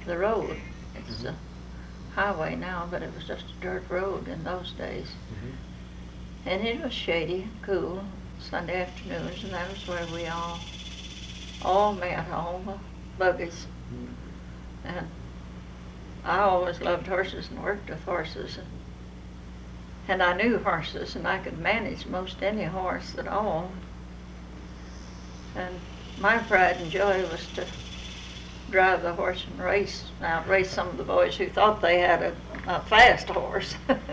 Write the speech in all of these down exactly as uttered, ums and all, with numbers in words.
the road. It's mm-hmm. a highway now, but it was just a dirt road in those days. Mm-hmm. And it was shady, cool, Sunday afternoons, and that was where we all all met, all the buggies. Mm-hmm. And I always loved horses and worked with horses. And, and I knew horses, and I could manage most any horse at all. And my pride and joy was to drive the horse and race, outrace some of the boys who thought they had a, a fast horse.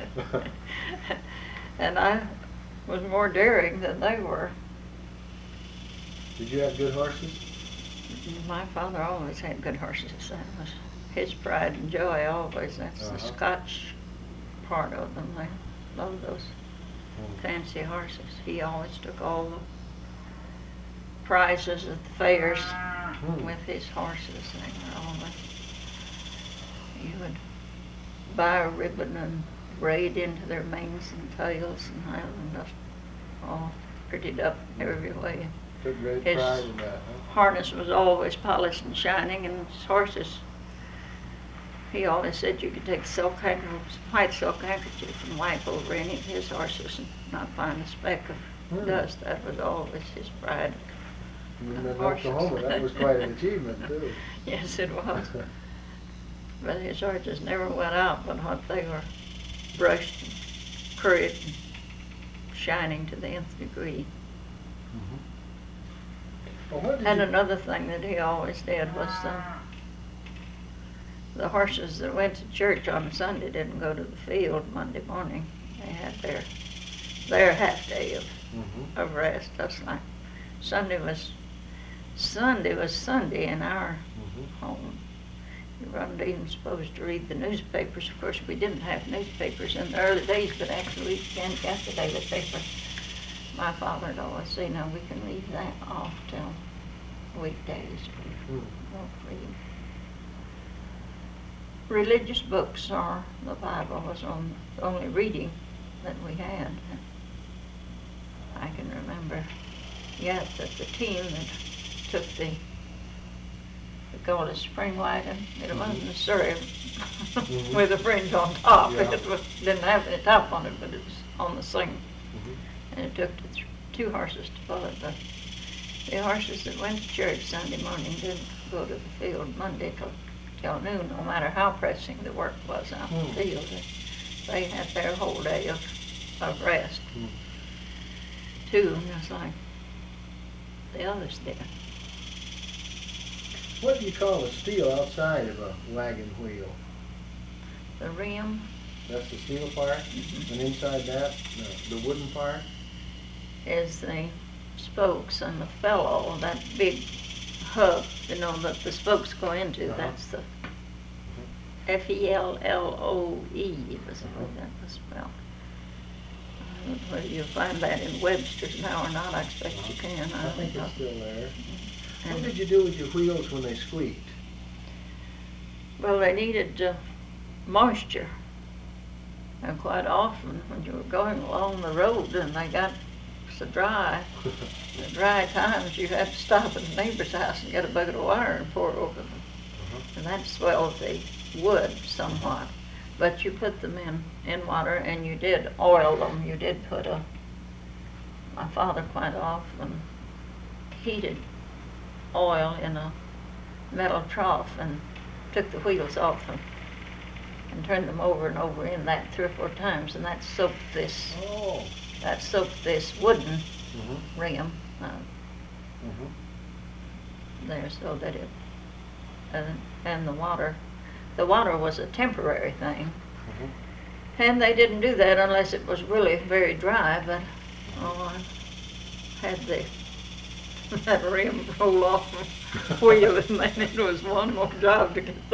And I was more daring than they were. Did you have good horses? My father always had good horses. That was his pride and joy always. That's uh-huh. the Scotch part of them. They loved those mm. fancy horses. He always took all the prizes at the fairs mm. with his horses. They were always, you would buy a ribbon and braid into their manes and tails and have them just all prettied up every way. Took great His pride in that, huh? harness was always polished and shining, and his horses, he always said you could take a silk handkerchief, white silk handkerchief and wipe over any of his horses and not find a speck of mm. dust. That was always his pride. And in Oklahoma, that was quite an achievement, too. Yes, it was. But his horses never went out but what they were brushed and curried and shining to the nth degree. Mm-hmm. Well, and you... another thing that he always did was uh, the horses that went to church on Sunday didn't go to the field Monday morning. They had their their half day of mm-hmm. of rest. Just like Sunday was Sunday was Sunday in our mm-hmm. home. You weren't even supposed to read the newspapers. Of course, we didn't have newspapers in the early days, but after we began to get the daily paper, my father would always say, "No, we can leave that off till weekdays. We won't read." Religious books, or the Bible, was on the only reading that we had. I can remember yet that the team that took the we called it spring wagon. It mm-hmm. wasn't a Surrey mm-hmm. with a fringe on top. Yeah. It was, didn't have any top on it, but it was on the sling. Mm-hmm. And it took the th- two horses to pull it. But the horses that went to church Sunday morning didn't go to the field Monday till, till noon, no matter how pressing the work was out mm. in the field. They had their whole day of, of rest, mm. too, just like the others did. What do you call the steel outside of a wagon wheel? The rim. That's the steel part? Mm-hmm. And inside that, the, the wooden part? Is the spokes and the felloe, that big hub, you know, that the spokes go into. Uh-huh. That's the mm-hmm. F E L L O E was the way that was spelled. I don't know whether you'll find that in Webster's now or not. I expect uh-huh. you can. I, I think it's still there. And what did you do with your wheels when they squeaked? Well, they needed uh, moisture. And quite often when you were going along the road and they got so dry, the dry times, you had to stop at the neighbor's house and get a bucket of water and pour it over them. Uh-huh. And that swelled the wood somewhat. But you put them in, in water and you did oil them. You did put a, my father quite often heated oil in a metal trough and took the wheels off them and turned them over and over in that three or four times, and that soaked this oh. that soaked this wooden mm-hmm. rim uh, mm-hmm. there, so that it and, and the water the water was a temporary thing, mm-hmm. and they didn't do that unless it was really very dry. But oh, I had the that rim roll off the wheel, and then it was one more job to get